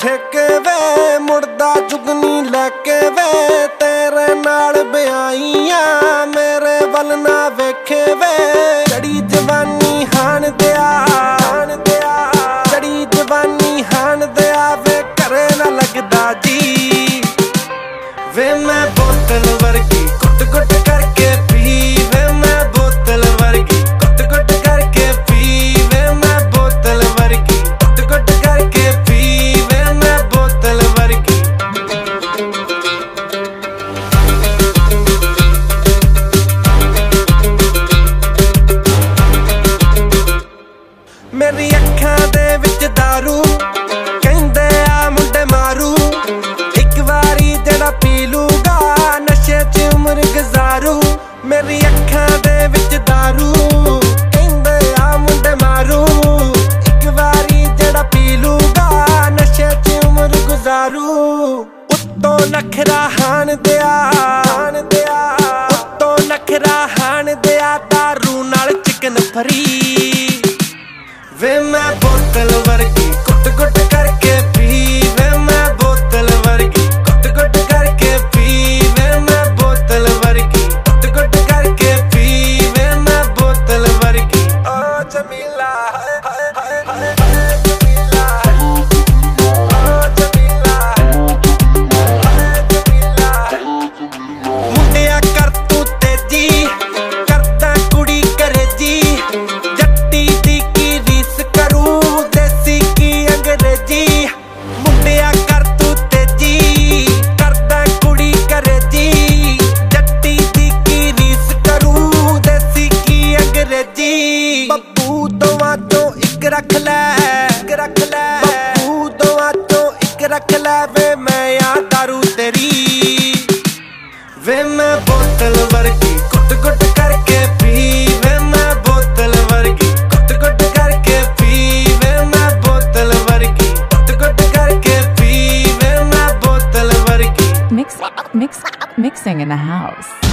ठेके वे मुड़दा जुगनी लैके वे तेरे नाल ब्याईयां मेरे वल ना वेखे वे चढ़ी जवानी हान दिया चढ़ी जवानी हान दिया वे करे ना लगदा जी वे मैं बोतल वर्गी कुट कुट करके पी वे मैं बोतल वर्गी कुट कुट करके पी वे मैं बोतल वर्गी कुट कुट करके पी वे मैं बोतल वर्गी मेरी अखां दे विच दारू कहंदे आ मुंडे मारू एक वारी जड़ा पी लूगा नशे च उम्र गुजारू मेरी अखां दे विच दारू कहंदे आ मुंडे मारू एक वारी जड़ा पी लूगा नशे च उम्र गुजारू उत्तों नखरा हान दिया उत्तों नखरा हान दिया दारू नाल चिकन फरी वे मैं बोतल वर्गी कुट कुट करके पी वे मैं बोतल वर्गी कुट कुट करके पी वे मैं बोतल वर्गी कुट कुट करके पी वे मैं बोतल वर्गी ओ जमीला जमीला ओ जमीला जमीला मुंडिया कर तू तेजी करदा कुड़ी करे जी जट्टी दी मुंडिया कर तू तेजी करदा कुड़ी करे जी जट्टी दी की रीस करूं देसी की अंग्रेजी बब्बू दोवां चों इक रख लै बब्बू दोवां चों इक रख लै वे मैं आ दारू तेरी वे मैं बोतल वर्गी कुट कुट करके पी वे मैं बोतल वर्गी कुट कुट करके पी वे मैं बोतल वर्गी Mixing in the house.